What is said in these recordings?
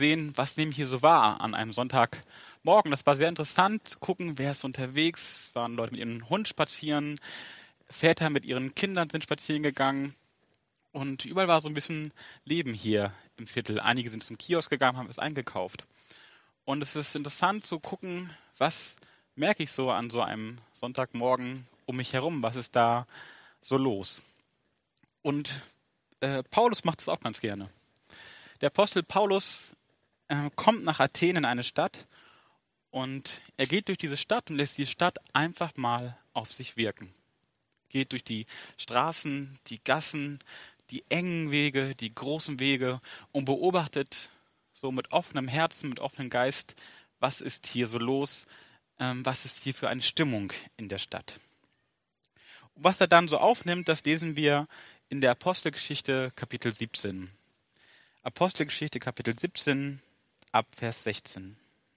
sehen, was nehmen hier so wahr an einem Sonntagmorgen. Das war sehr interessant zu gucken, wer ist unterwegs. Es waren Leute mit ihrem Hund spazieren, Väter mit ihren Kindern sind spazieren gegangen und überall war so ein bisschen Leben hier im Viertel. Einige sind zum Kiosk gegangen, haben was eingekauft. Und es ist interessant zu gucken, was merke ich so an so einem Sonntagmorgen um mich herum, was ist da so los. Und Paulus macht es auch ganz gerne. Der Apostel Paulus kommt nach Athen in eine Stadt und er geht durch diese Stadt und lässt die Stadt einfach mal auf sich wirken. Geht durch die Straßen, die Gassen, die engen Wege, die großen Wege und beobachtet so mit offenem Herzen, mit offenem Geist, was ist hier so los, was ist hier für eine Stimmung in der Stadt. Und was er dann so aufnimmt, das lesen wir in der Apostelgeschichte Kapitel 17. Apostelgeschichte Kapitel 17 ab Vers 16.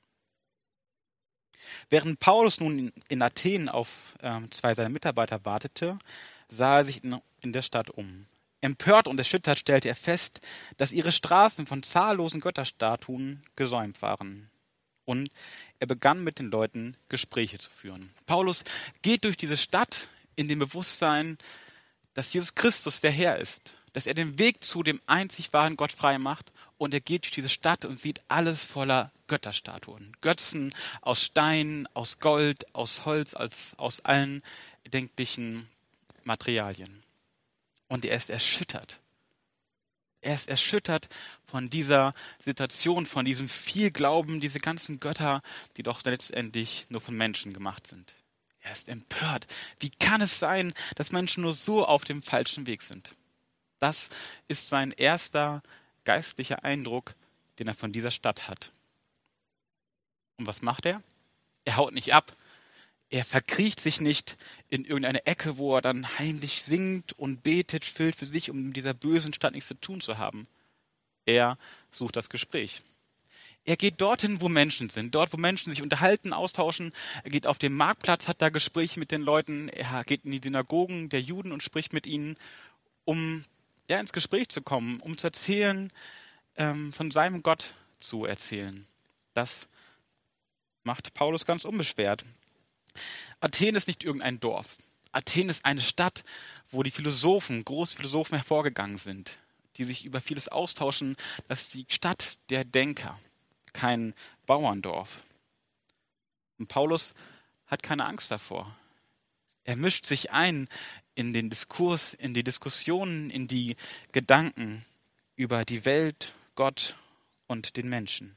Während Paulus nun in Athen auf zwei seiner Mitarbeiter wartete, sah er sich in der Stadt um. Empört und erschüttert stellte er fest, dass ihre Straßen von zahllosen Götterstatuen gesäumt waren. Und er begann mit den Leuten Gespräche zu führen. Paulus geht durch diese Stadt in dem Bewusstsein, dass Jesus Christus der Herr ist, dass er den Weg zu dem einzig wahren Gott frei macht und er geht durch diese Stadt und sieht alles voller Götterstatuen. Götzen aus Stein, aus Gold, aus Holz, aus allen erdenklichen Materialien. Und er ist erschüttert. Er ist erschüttert von dieser Situation, von diesem Vielglauben, diese ganzen Götter, die doch letztendlich nur von Menschen gemacht sind. Er ist empört. Wie kann es sein, dass Menschen nur so auf dem falschen Weg sind? Das ist sein erster geistlicher Eindruck, den er von dieser Stadt hat. Und was macht er? Er haut nicht ab. Er verkriecht sich nicht in irgendeine Ecke, wo er dann heimlich singt und betet, füllt für sich, um in dieser bösen Stadt nichts zu tun zu haben. Er sucht das Gespräch. Er geht dorthin, wo Menschen sind, dort, wo Menschen sich unterhalten, austauschen. Er geht auf den Marktplatz, hat da Gespräche mit den Leuten. Er geht in die Synagogen der Juden und spricht mit ihnen, um ins Gespräch zu kommen, um zu erzählen, von seinem Gott zu erzählen. Das macht Paulus ganz unbeschwert. Athen ist nicht irgendein Dorf. Athen ist eine Stadt, wo die Philosophen, große Philosophen hervorgegangen sind, die sich über vieles austauschen. Das ist die Stadt der Denker, kein Bauerndorf. Und Paulus hat keine Angst davor. Er mischt sich ein in den Diskurs, in die Diskussionen, in die Gedanken über die Welt, Gott und den Menschen.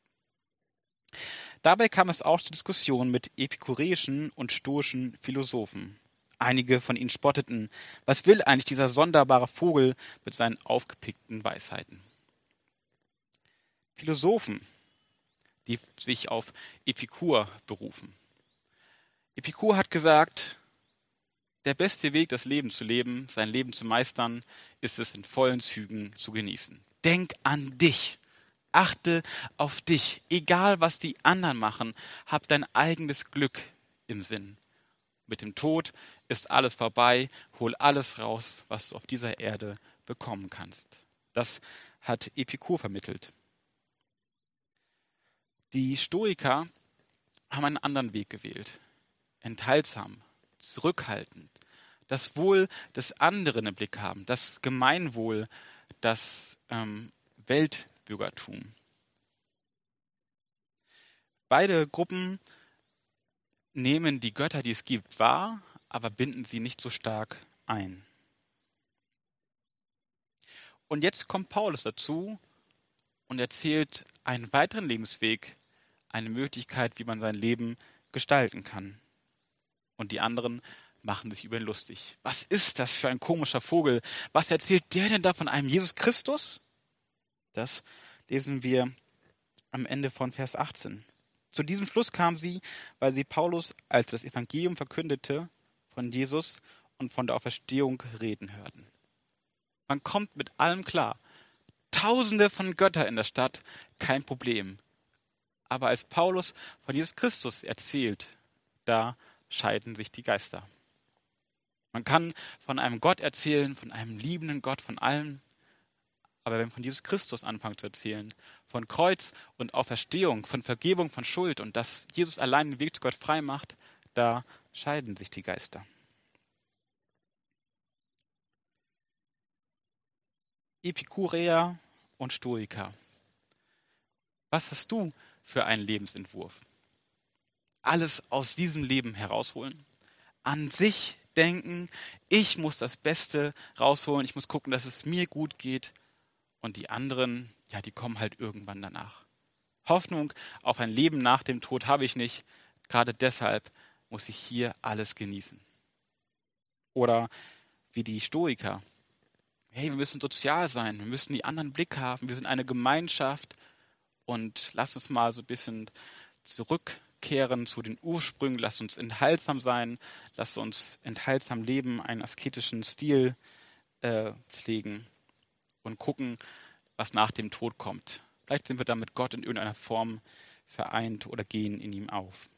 Dabei kam es auch zur Diskussion mit epikureischen und stoischen Philosophen. Einige von ihnen spotteten, was will eigentlich dieser sonderbare Vogel mit seinen aufgepickten Weisheiten? Philosophen, die sich auf Epikur berufen. Epikur hat gesagt, der beste Weg, das Leben zu leben, sein Leben zu meistern, ist es in vollen Zügen zu genießen. Denk an dich. Achte auf dich. Egal, was die anderen machen, hab dein eigenes Glück im Sinn. Mit dem Tod ist alles vorbei. Hol alles raus, was du auf dieser Erde bekommen kannst. Das hat Epikur vermittelt. Die Stoiker haben einen anderen Weg gewählt. Enthaltsam, zurückhaltend, das Wohl des anderen im Blick haben, das Gemeinwohl, das Weltbürgertum. Beide Gruppen nehmen die Götter, die es gibt, wahr, aber binden sie nicht so stark ein. Und jetzt kommt Paulus dazu und erzählt einen weiteren Lebensweg, eine Möglichkeit, wie man sein Leben gestalten kann. Und die anderen machen sich über ihn lustig. Was ist das für ein komischer Vogel? Was erzählt der denn da von einem Jesus Christus? Das lesen wir am Ende von Vers 18. Zu diesem Schluss kamen sie, weil sie Paulus, als er das Evangelium verkündete, von Jesus und von der Auferstehung reden hörten. Man kommt mit allem klar. Tausende von Göttern in der Stadt, kein Problem. Aber als Paulus von Jesus Christus erzählt, da scheiden sich die Geister. Man kann von einem Gott erzählen, von einem liebenden Gott, von allem. Aber wenn man von Jesus Christus anfängt zu erzählen, von Kreuz und Auferstehung, von Vergebung von Schuld und dass Jesus allein den Weg zu Gott frei macht, da scheiden sich die Geister. Epikureer und Stoiker. Was hast du für einen Lebensentwurf? Alles aus diesem Leben herausholen? An sich denken, ich muss das Beste rausholen, ich muss gucken, dass es mir gut geht und die anderen, ja, die kommen halt irgendwann danach. Hoffnung auf ein Leben nach dem Tod habe ich nicht, gerade deshalb muss ich hier alles genießen. Oder wie die Stoiker, hey, wir müssen sozial sein, wir müssen die anderen im Blick haben, wir sind eine Gemeinschaft und lass uns mal so ein bisschen zurückkehren zu den Ursprüngen, lass uns enthaltsam sein, lass uns enthaltsam leben, einen asketischen Stil pflegen und gucken, was nach dem Tod kommt. Vielleicht sind wir dann mit Gott in irgendeiner Form vereint oder gehen in ihm auf.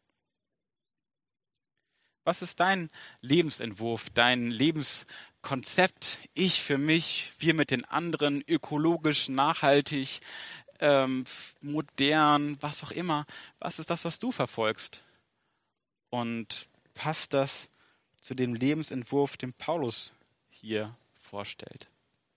Was ist dein Lebensentwurf, dein Lebenskonzept? Ich für mich, wir mit den anderen, ökologisch, nachhaltig, modern, was auch immer. Was ist das, was du verfolgst? Und passt das zu dem Lebensentwurf, den Paulus hier vorstellt?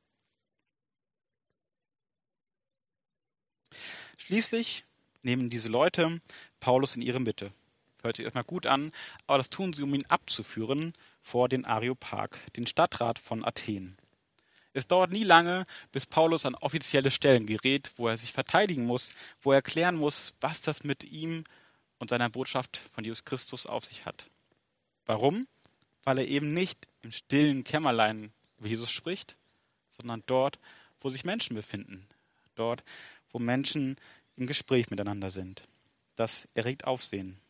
Schließlich nehmen diese Leute Paulus in ihre Mitte. Hört sich erstmal gut an, aber das tun sie, um ihn abzuführen vor den Areopag, den Stadtrat von Athen. Es dauert nie lange, bis Paulus an offizielle Stellen gerät, wo er sich verteidigen muss, wo er erklären muss, was das mit ihm und seiner Botschaft von Jesus Christus auf sich hat. Warum? Weil er eben nicht im stillen Kämmerlein über Jesus spricht, sondern dort, wo sich Menschen befinden. Dort, wo Menschen im Gespräch miteinander sind. Das erregt Aufsehen.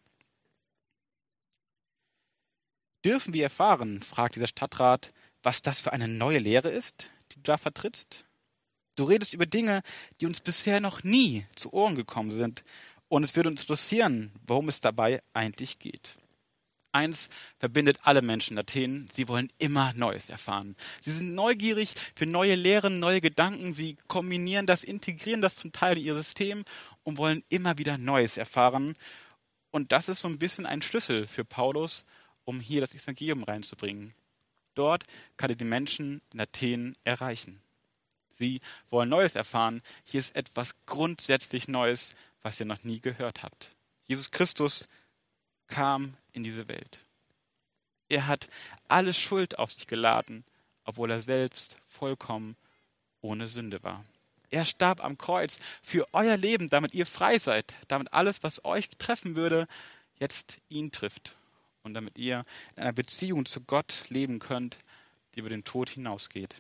Dürfen wir erfahren, fragt dieser Stadtrat, was das für eine neue Lehre ist, die du da vertrittst? Du redest über Dinge, die uns bisher noch nie zu Ohren gekommen sind. Und es würde uns interessieren, worum es dabei eigentlich geht. Eins verbindet alle Menschen in Athen, sie wollen immer Neues erfahren. Sie sind neugierig für neue Lehren, neue Gedanken, sie kombinieren das, integrieren das zum Teil in ihr System und wollen immer wieder Neues erfahren. Und das ist so ein bisschen ein Schlüssel für Paulus, um hier das Evangelium reinzubringen. Dort kann er die Menschen in Athen erreichen. Sie wollen Neues erfahren. Hier ist etwas grundsätzlich Neues, was ihr noch nie gehört habt. Jesus Christus kam in diese Welt. Er hat alle Schuld auf sich geladen, obwohl er selbst vollkommen ohne Sünde war. Er starb am Kreuz für euer Leben, damit ihr frei seid, damit alles, was euch treffen würde, jetzt ihn trifft. Und damit ihr in einer Beziehung zu Gott leben könnt, die über den Tod hinausgeht.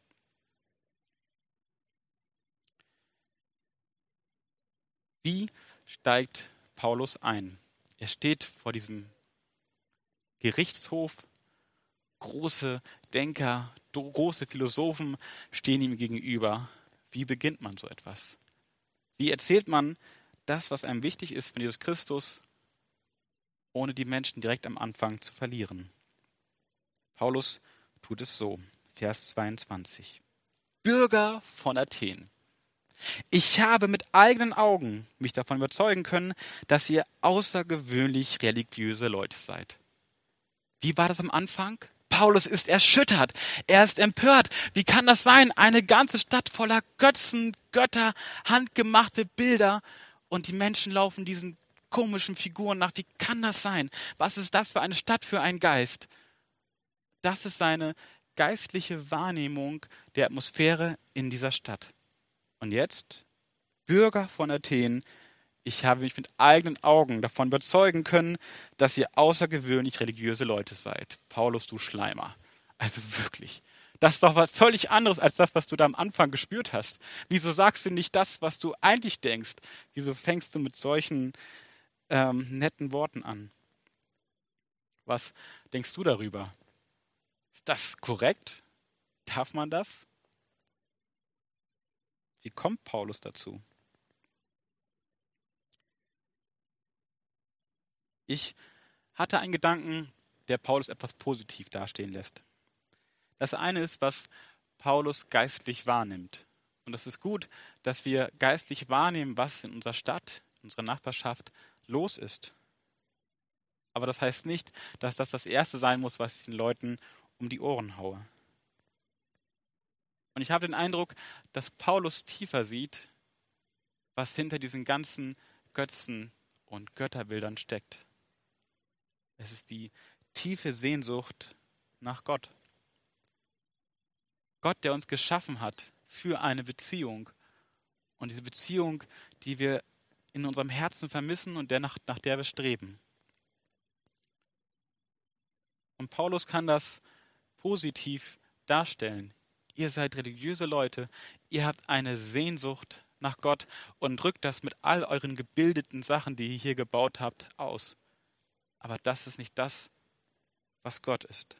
Wie steigt Paulus ein? Er steht vor diesem Gerichtshof. Große Denker, große Philosophen stehen ihm gegenüber. Wie beginnt man so etwas? Wie erzählt man das, was einem wichtig ist von Jesus Christus, ohne die Menschen direkt am Anfang zu verlieren? Paulus tut es so, Vers 22. Bürger von Athen. Ich habe mit eigenen Augen mich davon überzeugen können, dass ihr außergewöhnlich religiöse Leute seid. Wie war das am Anfang? Paulus ist erschüttert, er ist empört. Wie kann das sein? Eine ganze Stadt voller Götzen, Götter, handgemachte Bilder und die Menschen laufen diesen komischen Figuren nach. Wie kann das sein? Was ist das für eine Stadt, für ein Geist? Das ist seine geistliche Wahrnehmung der Atmosphäre in dieser Stadt. Und jetzt, Bürger von Athen, ich habe mich mit eigenen Augen davon überzeugen können, dass ihr außergewöhnlich religiöse Leute seid. Paulus, du Schleimer. Also wirklich. Das ist doch was völlig anderes als das, was du da am Anfang gespürt hast. Wieso sagst du nicht das, was du eigentlich denkst? Wieso fängst du mit solchen netten Worten an? Was denkst du darüber? Ist das korrekt? Darf man das? Wie kommt Paulus dazu? Ich hatte einen Gedanken, der Paulus etwas positiv dastehen lässt. Das eine ist, was Paulus geistlich wahrnimmt. Und es ist gut, dass wir geistlich wahrnehmen, was in unserer Stadt, in unserer Nachbarschaft los ist. Aber das heißt nicht, dass das das Erste sein muss, was ich den Leuten um die Ohren haue. Und ich habe den Eindruck, dass Paulus tiefer sieht, was hinter diesen ganzen Götzen und Götterbildern steckt. Es ist die tiefe Sehnsucht nach Gott. Gott, der uns geschaffen hat für eine Beziehung. Und diese Beziehung, die wir in unserem Herzen vermissen und nach der wir streben. Und Paulus kann das positiv darstellen. Ihr seid religiöse Leute, ihr habt eine Sehnsucht nach Gott und drückt das mit all euren gebildeten Sachen, die ihr hier gebaut habt, aus. Aber das ist nicht das, was Gott ist.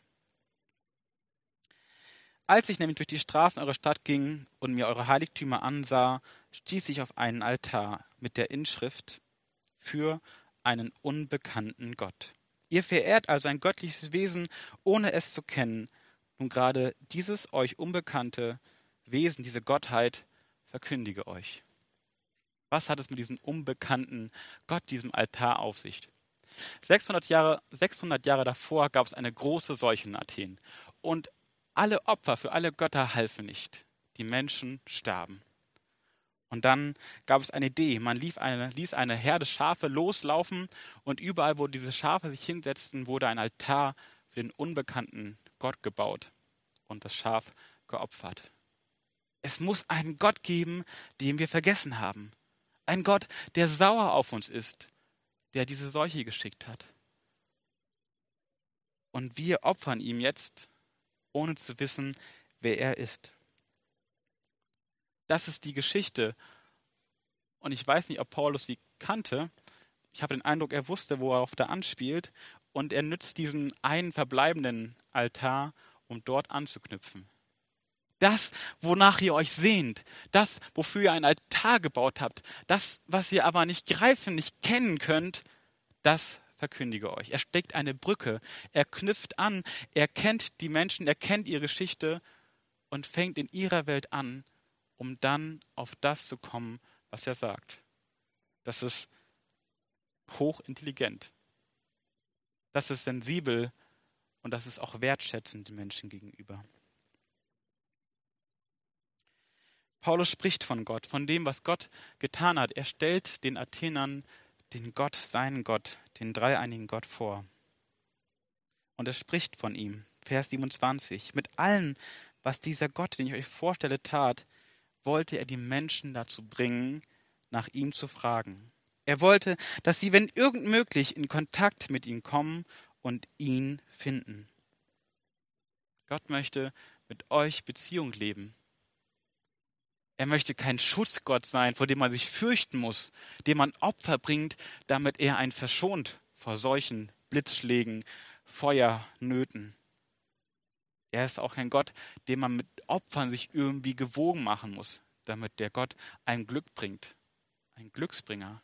Als ich nämlich durch die Straßen eurer Stadt ging und mir eure Heiligtümer ansah, stieß ich auf einen Altar mit der Inschrift für einen unbekannten Gott. Ihr verehrt also ein göttliches Wesen, ohne es zu kennen. Nun gerade dieses euch unbekannte Wesen, diese Gottheit, verkündige euch. Was hat es mit diesem unbekannten Gott, diesem Altar auf sich? 600 Jahre davor gab es eine große Seuche in Athen. Und alle Opfer für alle Götter halfen nicht. Die Menschen starben. Und dann gab es eine Idee. Man ließ eine Herde Schafe loslaufen und überall, wo diese Schafe sich hinsetzten, wurde ein Altar für den unbekannten Gott gebaut und das Schaf geopfert. Es muss einen Gott geben, den wir vergessen haben. Ein Gott, der sauer auf uns ist, der diese Seuche geschickt hat. Und wir opfern ihm jetzt, ohne zu wissen, wer er ist. Das ist die Geschichte. Und ich weiß nicht, ob Paulus sie kannte. Ich habe den Eindruck, er wusste, worauf da anspielt. Und er nützt diesen einen verbleibenden Altar, um dort anzuknüpfen. Das, wonach ihr euch sehnt, das, wofür ihr einen Altar gebaut habt, das, was ihr aber nicht greifen, nicht kennen könnt, das verkündige euch. Er steckt eine Brücke, er knüpft an, er kennt die Menschen, er kennt ihre Geschichte und fängt in ihrer Welt an, um dann auf das zu kommen, was er sagt. Das ist hochintelligent. Das ist sensibel und das ist auch wertschätzend den Menschen gegenüber. Paulus spricht von Gott, von dem, was Gott getan hat. Er stellt den Athenern den Gott, seinen Gott, den dreieinigen Gott vor. Und er spricht von ihm. Vers 27. Mit allem, was dieser Gott, den ich euch vorstelle, tat, wollte er die Menschen dazu bringen, nach ihm zu fragen. Er wollte, dass sie, wenn irgend möglich, in Kontakt mit ihm kommen und ihn finden. Gott möchte mit euch Beziehung leben. Er möchte kein Schutzgott sein, vor dem man sich fürchten muss, dem man Opfer bringt, damit er einen verschont vor Seuchen, Blitzschlägen, Feuernöten. Er ist auch ein Gott, dem man mit Opfern sich irgendwie gewogen machen muss, damit der Gott ein Glück bringt. Ein Glücksbringer.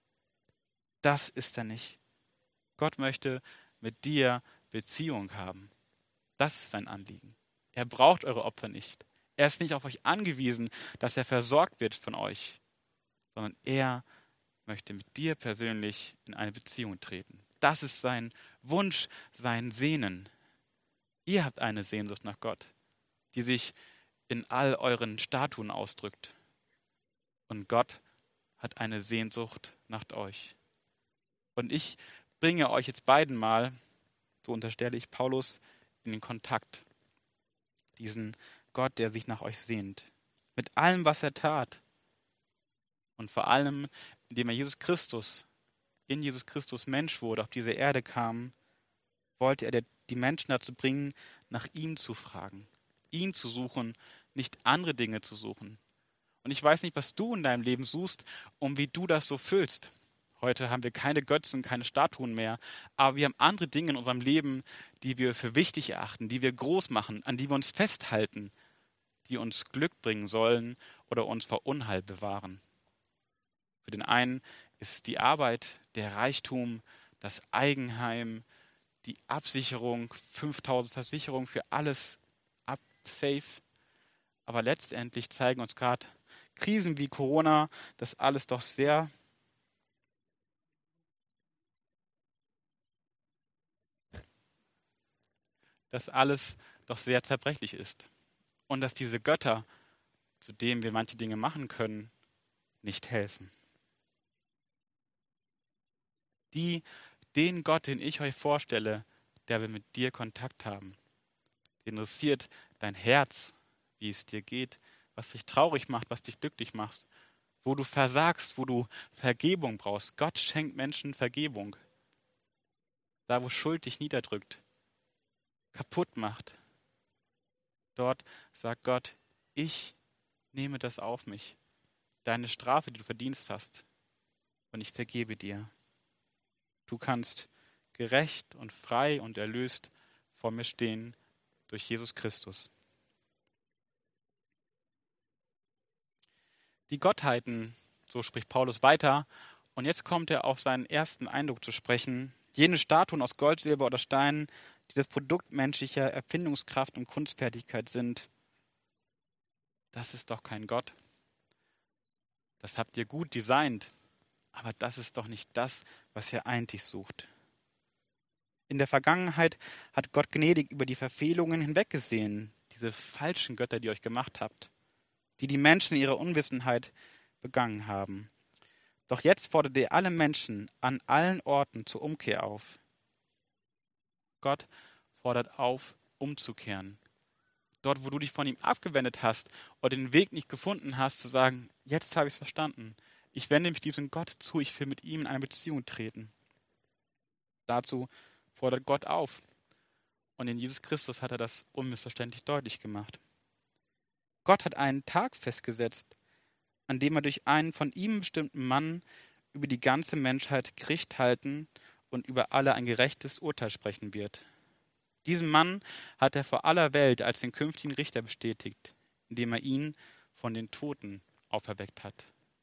Das ist er nicht. Gott möchte mit dir Beziehung haben. Das ist sein Anliegen. Er braucht eure Opfer nicht. Er ist nicht auf euch angewiesen, dass er versorgt wird von euch, sondern er möchte mit dir persönlich in eine Beziehung treten. Das ist sein Wunsch, sein Sehnen. Ihr habt eine Sehnsucht nach Gott, die sich in all euren Statuen ausdrückt. Und Gott hat eine Sehnsucht nach euch. Und ich bringe euch jetzt beiden mal, so unterstelle ich Paulus, in den Kontakt. Diesen Gott, der sich nach euch sehnt. Mit allem, was er tat. Und vor allem, indem er in Jesus Christus Mensch wurde, auf diese Erde kam, wollte er die Menschen dazu bringen, nach ihm zu fragen. Ihn zu suchen, nicht andere Dinge zu suchen. Und ich weiß nicht, was du in deinem Leben suchst und wie du das so füllst. Heute haben wir keine Götzen, keine Statuen mehr, aber wir haben andere Dinge in unserem Leben, die wir für wichtig erachten, die wir groß machen, an die wir uns festhalten, die uns Glück bringen sollen oder uns vor Unheil bewahren. Für den einen ist es die Arbeit, der Reichtum, das Eigenheim, die Absicherung, 5000 Versicherung für alles safe. Aber letztendlich zeigen uns gerade Krisen wie Corona, dass alles doch sehr zerbrechlich ist. Und dass diese Götter, zu denen wir manche Dinge machen können, nicht helfen. Den Gott, den ich euch vorstelle, der will mit dir Kontakt haben. Den interessiert dein Herz, wie es dir geht, was dich traurig macht, was dich glücklich macht, wo du versagst, wo du Vergebung brauchst. Gott schenkt Menschen Vergebung. Da, wo Schuld dich niederdrückt, kaputt macht. Dort sagt Gott, ich nehme das auf mich. Deine Strafe, die du verdienst hast. Und ich vergebe dir. Du kannst gerecht und frei und erlöst vor mir stehen durch Jesus Christus. Die Gottheiten, so spricht Paulus weiter, und jetzt kommt er auf seinen ersten Eindruck zu sprechen. Jene Statuen aus Gold, Silber oder Stein, die das Produkt menschlicher Erfindungskraft und Kunstfertigkeit sind, das ist doch kein Gott. Das habt ihr gut designt, aber das ist doch nicht das, was ihr eigentlich sucht. In der Vergangenheit hat Gott gnädig über die Verfehlungen hinweggesehen, diese falschen Götter, die ihr euch gemacht habt, die Menschen in ihrer Unwissenheit begangen haben. Doch jetzt fordert er alle Menschen an allen Orten zur Umkehr auf. Gott fordert auf, umzukehren. Dort, wo du dich von ihm abgewendet hast oder den Weg nicht gefunden hast, zu sagen, jetzt habe ich es verstanden. Ich wende mich diesem Gott zu, ich will mit ihm in eine Beziehung treten. Dazu fordert Gott auf. Und in Jesus Christus hat er das unmissverständlich deutlich gemacht. Gott hat einen Tag festgesetzt, an dem er durch einen von ihm bestimmten Mann über die ganze Menschheit Gericht halten und über alle ein gerechtes Urteil sprechen wird. Diesen Mann hat er vor aller Welt als den künftigen Richter bestätigt, indem er ihn von den Toten auferweckt hat.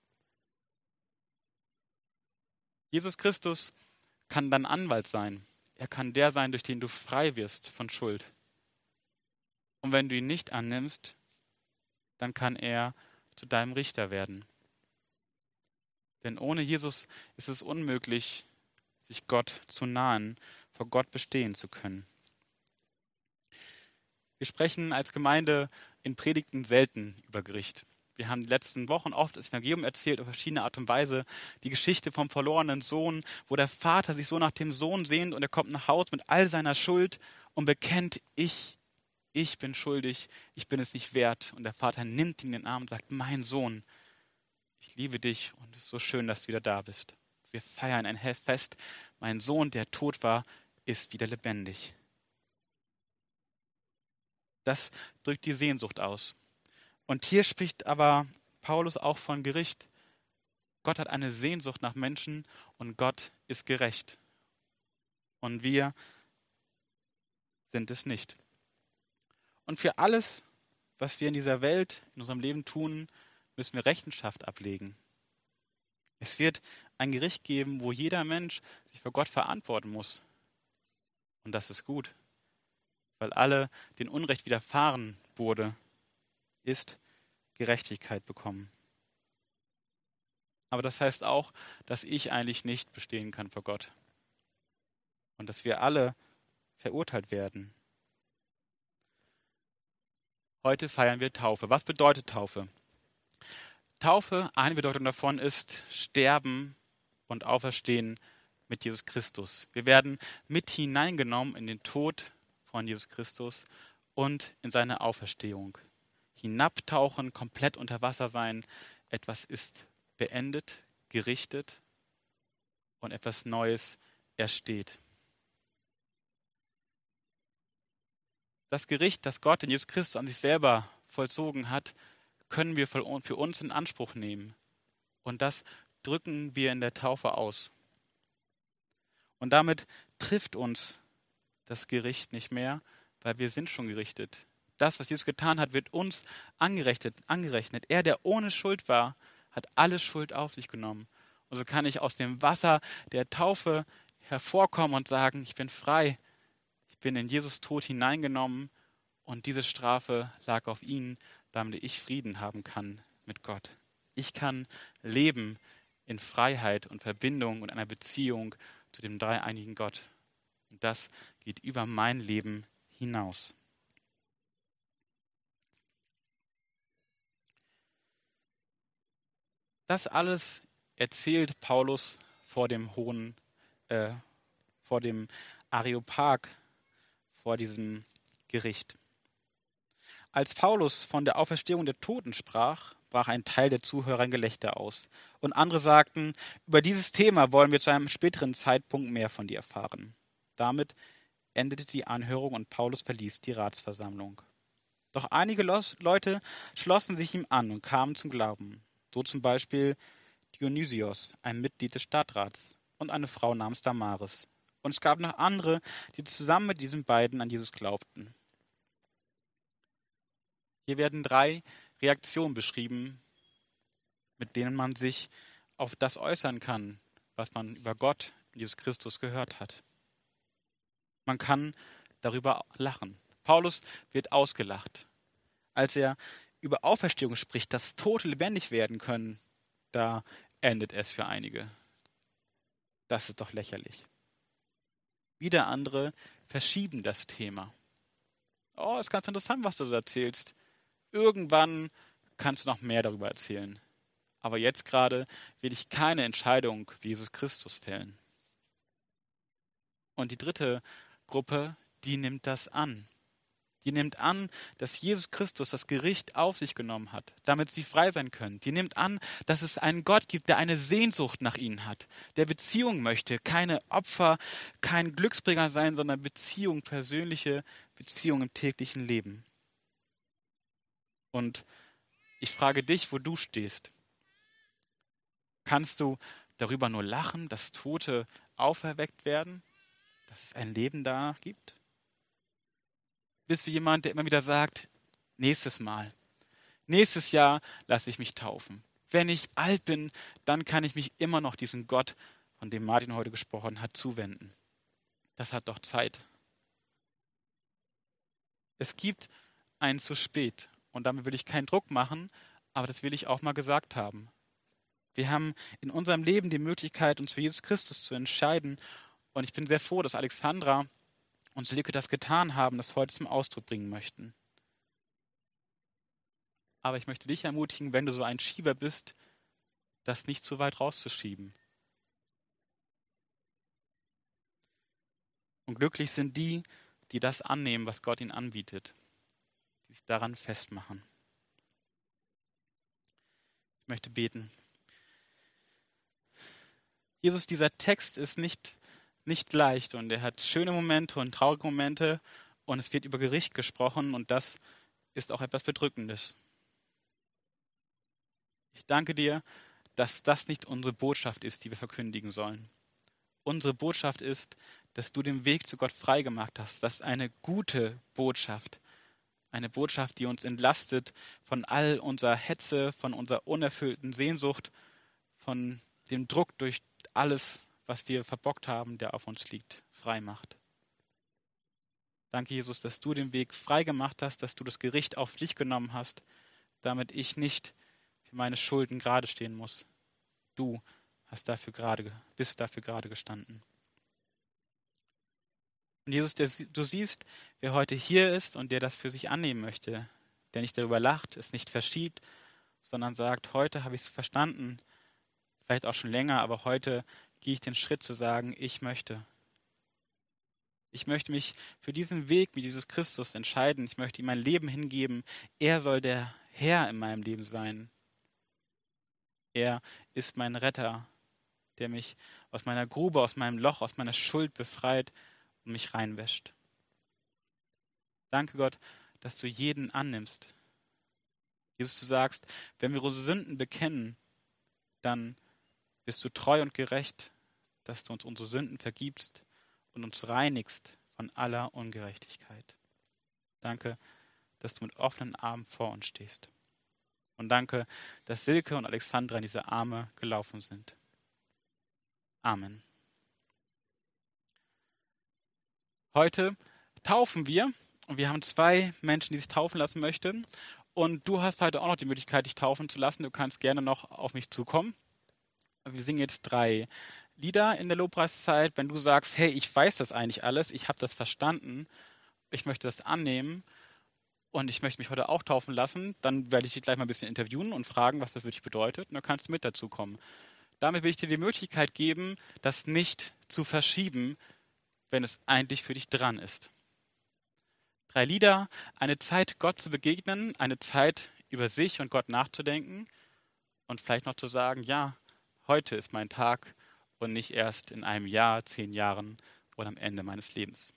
Jesus Christus kann dein Anwalt sein. Er kann der sein, durch den du frei wirst von Schuld. Und wenn du ihn nicht annimmst, dann kann er zu deinem Richter werden. Denn ohne Jesus ist es unmöglich, sich Gott zu nahen, vor Gott bestehen zu können. Wir sprechen als Gemeinde in Predigten selten über Gericht. Wir haben die letzten Wochen oft das Evangelium erzählt auf verschiedene Art und Weise. Die Geschichte vom verlorenen Sohn, wo der Vater sich so nach dem Sohn sehnt und er kommt nach Hause mit all seiner Schuld und bekennt, ich bin schuldig, ich bin es nicht wert. Und der Vater nimmt ihn in den Arm und sagt, mein Sohn, ich liebe dich und es ist so schön, dass du wieder da bist. Wir feiern ein Fest, mein Sohn, der tot war, ist wieder lebendig. Das drückt die Sehnsucht aus. Und hier spricht aber Paulus auch von Gericht. Gott hat eine Sehnsucht nach Menschen und Gott ist gerecht. Und wir sind es nicht. Und für alles, was wir in dieser Welt, in unserem Leben tun, müssen wir Rechenschaft ablegen. Es wird ein Gericht geben, wo jeder Mensch sich vor Gott verantworten muss. Und das ist gut, weil alle, denen Unrecht widerfahren wurde, ist Gerechtigkeit bekommen. Aber das heißt auch, dass ich eigentlich nicht bestehen kann vor Gott. Und dass wir alle verurteilt werden. Heute feiern wir Taufe. Was bedeutet Taufe? Taufe, eine Bedeutung davon ist Sterben und Auferstehen mit Jesus Christus. Wir werden mit hineingenommen in den Tod von Jesus Christus und in seine Auferstehung. Hinabtauchen, komplett unter Wasser sein, etwas ist beendet, gerichtet und etwas Neues ersteht. Das Gericht, das Gott in Jesus Christus an sich selber vollzogen hat, können wir für uns in Anspruch nehmen. Und das drücken wir in der Taufe aus. Und damit trifft uns das Gericht nicht mehr, weil wir sind schon gerichtet. Das, was Jesus getan hat, wird uns angerechnet. Er, der ohne Schuld war, hat alle Schuld auf sich genommen. Und so kann ich aus dem Wasser der Taufe hervorkommen und sagen, ich bin frei. Ich bin in Jesus Tod hineingenommen und diese Strafe lag auf ihn, damit ich Frieden haben kann mit Gott. Ich kann leben in Freiheit und Verbindung und einer Beziehung zu dem dreieinigen Gott. Und das geht über mein Leben hinaus. Das alles erzählt Paulus vor dem vor dem Areopag, vor diesem Gericht. Als Paulus von der Auferstehung der Toten sprach, brach ein Teil der Zuhörer in Gelächter aus. Und andere sagten, über dieses Thema wollen wir zu einem späteren Zeitpunkt mehr von dir erfahren. Damit endete die Anhörung und Paulus verließ die Ratsversammlung. Doch einige Leute schlossen sich ihm an und kamen zum Glauben. So zum Beispiel Dionysios, ein Mitglied des Stadtrats, und eine Frau namens Damaris. Und es gab noch andere, die zusammen mit diesen beiden an Jesus glaubten. Hier werden 3 Reaktionen beschrieben, mit denen man sich auf das äußern kann, was man über Gott, Jesus Christus, gehört hat. Man kann darüber lachen. Paulus wird ausgelacht. Als er über Auferstehung spricht, dass Tote lebendig werden können, da endet es für einige. Das ist doch lächerlich. Wieder andere verschieben das Thema. Oh, ist ganz interessant, was du so erzählst. Irgendwann kannst du noch mehr darüber erzählen. Aber jetzt gerade will ich keine Entscheidung wie Jesus Christus fällen. Und die dritte Gruppe, die nimmt das an. Die nimmt an, dass Jesus Christus das Gericht auf sich genommen hat, damit sie frei sein können. Die nimmt an, dass es einen Gott gibt, der eine Sehnsucht nach ihnen hat, der Beziehung möchte, keine Opfer, kein Glücksbringer sein, sondern Beziehung, persönliche Beziehung im täglichen Leben. Und ich frage dich, wo du stehst. Kannst du darüber nur lachen, dass Tote auferweckt werden, dass es ein Leben da gibt? Bist du jemand, der immer wieder sagt, nächstes Mal, nächstes Jahr lasse ich mich taufen. Wenn ich alt bin, dann kann ich mich immer noch diesem Gott, von dem Martin heute gesprochen hat, zuwenden. Das hat doch Zeit. Es gibt ein zu spät. Und damit will ich keinen Druck machen, aber das will ich auch mal gesagt haben. Wir haben in unserem Leben die Möglichkeit, uns für Jesus Christus zu entscheiden. Und ich bin sehr froh, dass Alexandra und Silke das getan haben, das heute zum Ausdruck bringen möchten. Aber ich möchte dich ermutigen, wenn du so ein Schieber bist, das nicht zu weit rauszuschieben. Und glücklich sind die, die das annehmen, was Gott ihnen anbietet, die sich daran festmachen. Ich möchte beten. Jesus, dieser Text ist nicht leicht und er hat schöne Momente und traurige Momente und es wird über Gericht gesprochen und das ist auch etwas Bedrückendes. Ich danke dir, dass das nicht unsere Botschaft ist, die wir verkündigen sollen. Unsere Botschaft ist, dass du den Weg zu Gott freigemacht hast. Das ist eine gute Botschaft. Eine Botschaft, die uns entlastet von all unserer Hetze, von unserer unerfüllten Sehnsucht, von dem Druck durch alles, was wir verbockt haben, der auf uns liegt, frei macht. Danke, Jesus, dass du den Weg frei gemacht hast, dass du das Gericht auf dich genommen hast, damit ich nicht für meine Schulden gerade stehen muss. Du bist dafür gerade gestanden. Und Jesus, du siehst, wer heute hier ist und der das für sich annehmen möchte, der nicht darüber lacht, es nicht verschiebt, sondern sagt, heute habe ich es verstanden, vielleicht auch schon länger, aber heute gehe ich den Schritt zu sagen, ich möchte mich für diesen Weg mit Jesus Christus entscheiden. Ich möchte ihm mein Leben hingeben. Er soll der Herr in meinem Leben sein. Er ist mein Retter, der mich aus meiner Grube, aus meinem Loch, aus meiner Schuld befreit und mich reinwäscht. Danke Gott, dass du jeden annimmst. Jesus, du sagst, wenn wir unsere Sünden bekennen, dann bist du treu und gerecht, dass du uns unsere Sünden vergibst und uns reinigst von aller Ungerechtigkeit. Danke, dass du mit offenen Armen vor uns stehst. Und danke, dass Silke und Alexandra in diese Arme gelaufen sind. Amen. Heute taufen wir und wir haben 2 Menschen, die sich taufen lassen möchten. Und du hast heute auch noch die Möglichkeit, dich taufen zu lassen. Du kannst gerne noch auf mich zukommen. Wir singen jetzt 3 Lieder in der Lobpreiszeit. Wenn du sagst, hey, ich weiß das eigentlich alles, ich habe das verstanden, ich möchte das annehmen und ich möchte mich heute auch taufen lassen, dann werde ich dich gleich mal ein bisschen interviewen und fragen, was das wirklich bedeutet. Und dann kannst du mit dazukommen. Damit will ich dir die Möglichkeit geben, das nicht zu verschieben, wenn es eigentlich für dich dran ist. 3 Lieder, eine Zeit, Gott zu begegnen, eine Zeit, über sich und Gott nachzudenken und vielleicht noch zu sagen, ja, heute ist mein Tag und nicht erst in einem Jahr, 10 Jahren oder am Ende meines Lebens.